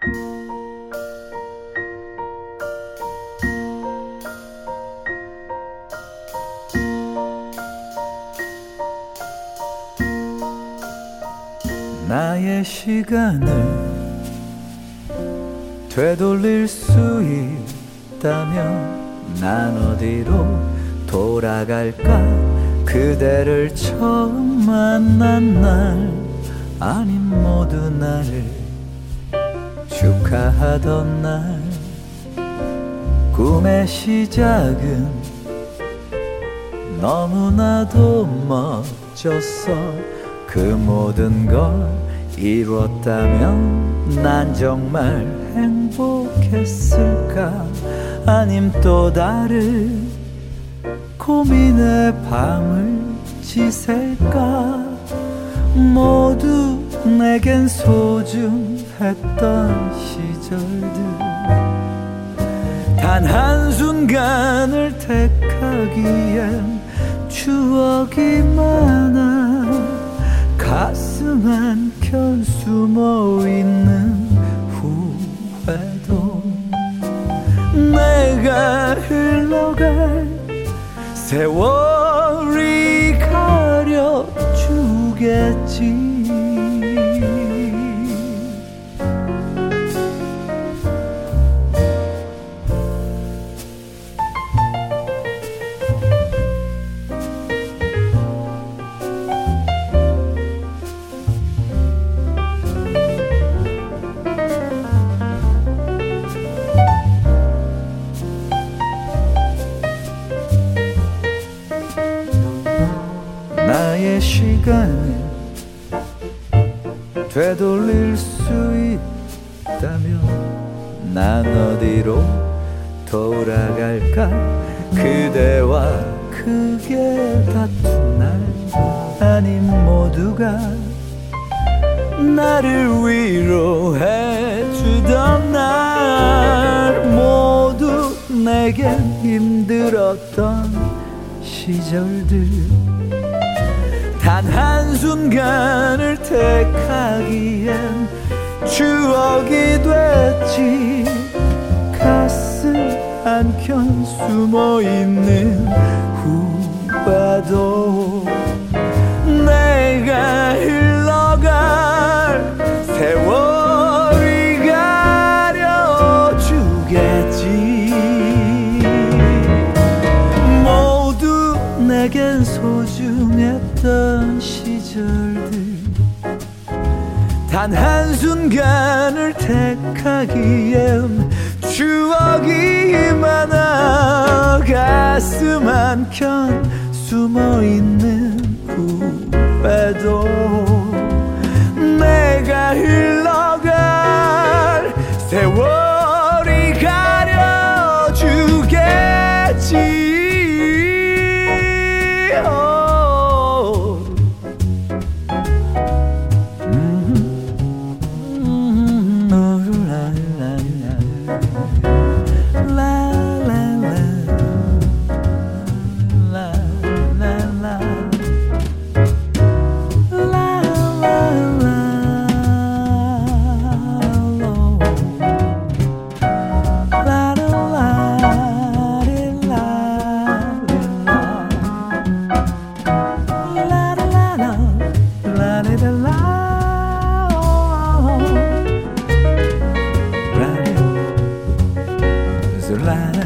나의 시간을 되돌릴 수 있다면 난 어디로 돌아갈까? 그대를 처음 만난 날 아님 모두 나를 축하하던 날 꿈의 시작은 너무나도 멋졌어. 그 모든 걸 이뤘다면 난 정말 행복했을까? 아님 또 다른 고민의 밤을 지샐까? 모두 내겐 소중했던 시절들 단 한순간을 택하기엔 추억이 많아. 가슴 한켠 숨어있는 후회도 내가 흘러갈 세월이 가려주겠지. 나의 시간을 되돌릴 수 있다면 난 어디로 돌아갈까? 그대와 크게 다툰 날 아님 모두가 나를 위로해 주던 날 모두 내겐 힘들었던 시절들 단 한순간을 택하기엔 추억이 됐지. 가슴 한켠 숨어있는 후회도 내가 흘러갈 세월이 가려주겠지. 모두 내겐 소중했던 시절들 단 한순간을 택하기엔 추억이 많아. 가슴 한켠 숨어있는 후회도 내가 흘러갈 세월이 가려주겠지. line